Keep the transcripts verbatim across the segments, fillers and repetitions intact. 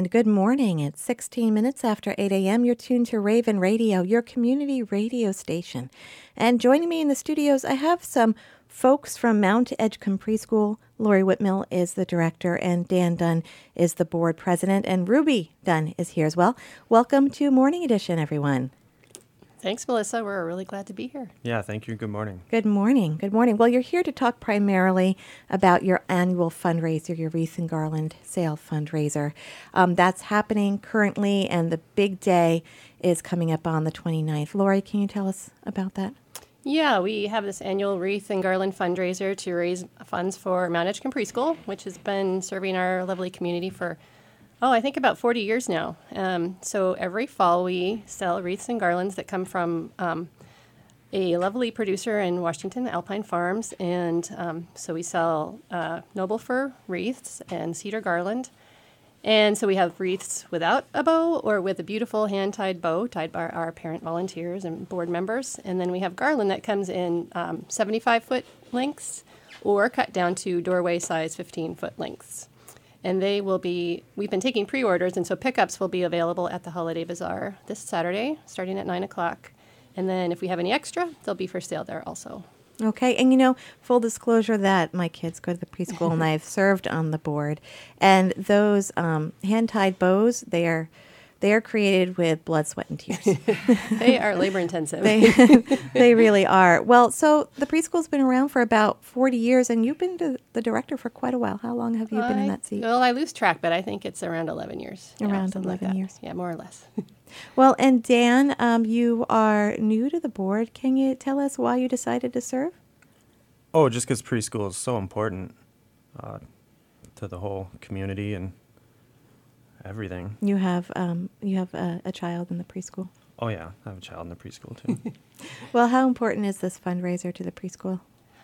And good morning. It's sixteen minutes after eight a.m. You're tuned to Raven Radio, your community radio station. And joining me in the studios, I have some folks from Mount Edgecombe Preschool. Lori Whitmill is the director, and Dan Dunn is the board president, and Ruby Dunn is here as well. Welcome to Morning Edition, everyone. Thanks, Melissa. We're really glad to be here. Yeah, thank you. Good morning. Good morning. Good morning. Well, you're here to talk primarily about your annual fundraiser, your Wreath and Garland Sale fundraiser. Um, that's happening currently, and the big day is coming up on the twenty-ninth. Lori, can you tell us about that? Yeah, we have this annual Wreath and Garland fundraiser to raise funds for Mount Edgecombe Preschool, which has been serving our lovely community for Oh, I think about forty years now. Um, so every fall we sell wreaths and garlands that come from um, a lovely producer in Washington, Alpine Farms. And um, so we sell uh, noble fir wreaths and cedar garland. And so we have wreaths without a bow or with a beautiful hand-tied bow tied by our parent volunteers and board members. And then we have garland that comes in um, seventy-five foot lengths or cut down to doorway size fifteen foot lengths. And they will be, we've been taking pre-orders, and so pickups will be available at the Holiday Bazaar this Saturday, starting at nine o'clock. And then if we have any extra, they'll be for sale there also. Okay, and you know, full disclosure that my kids go to the preschool, and I've served on the board. And those um, hand-tied bows, they are they are created with blood, sweat, and tears. They are labor-intensive. they, they really are. Well, so the preschool's been around for about forty years, and you've been to the director for quite a while. How long have you been I, in that seat? Well, I lose track, but I think it's around eleven years. Around yeah, eleven like years. Yeah, more or less. Well, and Dan, um, you are new to the board. Can you tell us why you decided to serve? Oh, just because preschool is so important uh, to the whole community and everything. You have um, you have a, a child in the preschool. Oh, yeah. I have a child in the preschool, too. Well, how important is this fundraiser to the preschool?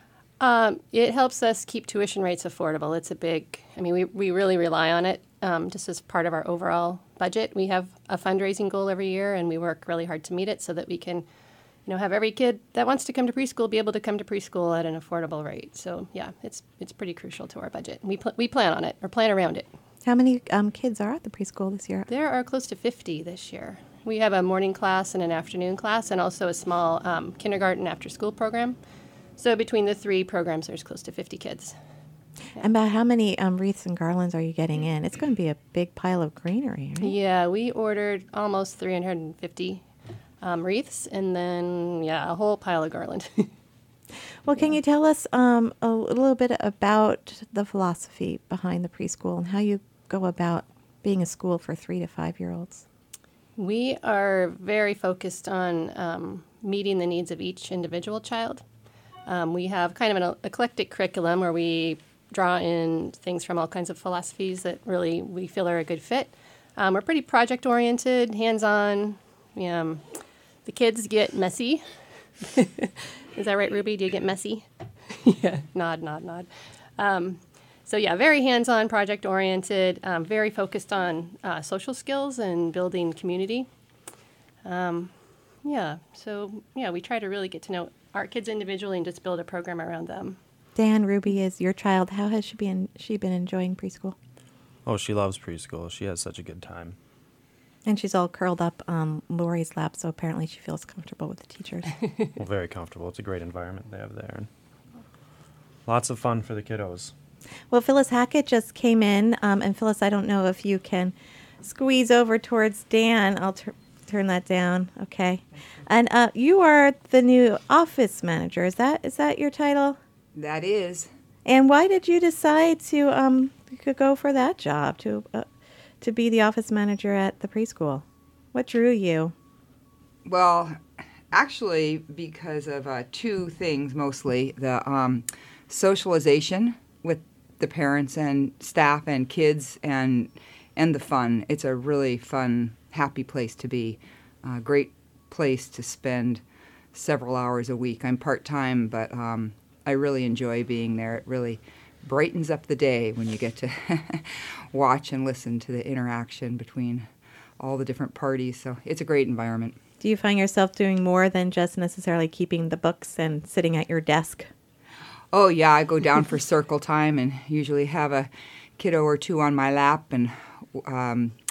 Um, it helps us keep tuition rates affordable. It's a big, I mean, we, we really rely on it um, just as part of our overall budget. We have a fundraising goal every year, and we work really hard to meet it so that we can, you know, have every kid that wants to come to preschool be able to come to preschool at an affordable rate. So, yeah, it's it's pretty crucial to our budget. We, pl- we plan on it, or plan around it. How many um, kids are at the preschool this year? There are close to fifty this year. We have a morning class and an afternoon class, and also a small um, kindergarten after-school program. So between the three programs, there's close to fifty kids. Yeah. And about how many um, wreaths and garlands are you getting in? It's going to be a big pile of greenery, right? Yeah, we ordered almost three hundred fifty um, wreaths, and then, yeah, a whole pile of garland. Well, can yeah. you tell us um, a little bit about the philosophy behind the preschool and how you go about being a school for three to five-year-olds? We are very focused on um, meeting the needs of each individual child. Um, we have kind of an eclectic curriculum where we draw in things from all kinds of philosophies that really we feel are a good fit. Um, we're pretty project-oriented, hands-on. Um, the kids get messy. Is that right, Ruby? Do you get messy? Yeah, nod, nod, nod. Um, so, yeah, very hands-on, project-oriented, um, very focused on uh, social skills and building community. Um, yeah, so, yeah, we try to really get to know our kids individually and just build a program around them. Dan, Ruby is your child. How has she been, she been enjoying preschool? Oh, she loves preschool. She has such a good time. And she's all curled up on Lori's lap, so apparently she feels comfortable with the teachers. Well, very comfortable. It's a great environment they have there. And lots of fun for the kiddos. Well, Phyllis Hackett just came in. Um, and Phyllis, I don't know if you can squeeze over towards Dan. I'll tur- turn that down. Okay. And uh, you are the new office manager. Is that is that your title? That is. And why did you decide to um to go for that job, to uh, to be the office manager at the preschool? What drew you? Well, actually, because of uh, two things mostly. The um, socialization with the parents and staff and kids, and and the fun. It's a really fun, happy place to be. A great place to spend several hours a week. I'm part-time, but um, I really enjoy being there. It really brightens up the day when you get to watch and listen to the interaction between all the different parties. So it's a great environment. Do you find yourself doing more than just necessarily keeping the books and sitting at your desk? Oh, yeah, I go down for circle time and usually have a kiddo or two on my lap and um,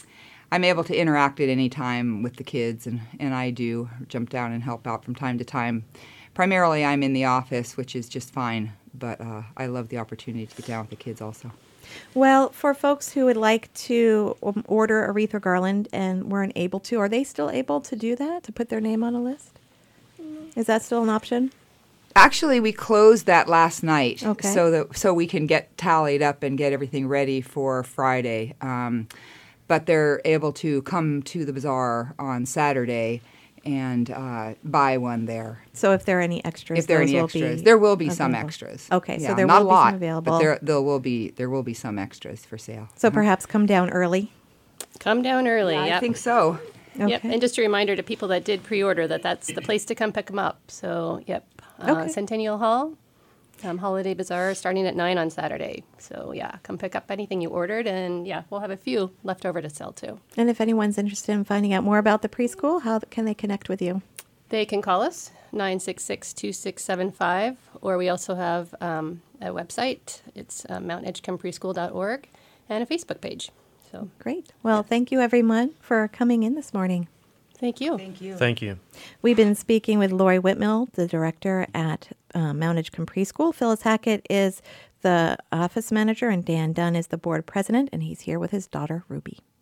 I'm able to interact at any time with the kids, and, and I do jump down and help out from time to time. Primarily, I'm in the office, which is just fine, but uh, I love the opportunity to get down with the kids also. Well, for folks who would like to um, order a wreath or garland and weren't able to, are they still able to do that, to put their name on a list? Is that still an option? Actually, we closed that last night, Okay. so that so we can get tallied up and get everything ready for Friday. Um, but they're able to come to the bazaar on Saturday and uh, buy one there. So if there are any extras, If there are those any will extras, be there will be some available. extras. Okay, so Yeah, there not will a be some lot, available. but there there will be there will be some extras for sale. So perhaps come down early. Come down early. I yep. think so. Okay. Yep. And just a reminder to people that did pre-order that that's the place to come pick them up. So, yep. Uh, Okay. Centennial Hall, um, Holiday Bazaar, starting at nine on Saturday. So, yeah, come pick up anything you ordered, and yeah, we'll have a few left over to sell too. And if anyone's interested in finding out more about the preschool, how can they connect with you? They can call us, nine six six, two six seven five, or we also have um, a website. It's uh, mountain edgecombe preschool dot org, and a Facebook page. So, Great. Well, thank you, everyone, for coming in this morning. thank you. Thank you. Thank you. We've been speaking with Lori Whitmill, the director at uh, Mount Edgecombe Preschool. Phyllis Hackett is the office manager, and Dan Dunn is the board president, and he's here with his daughter, Ruby.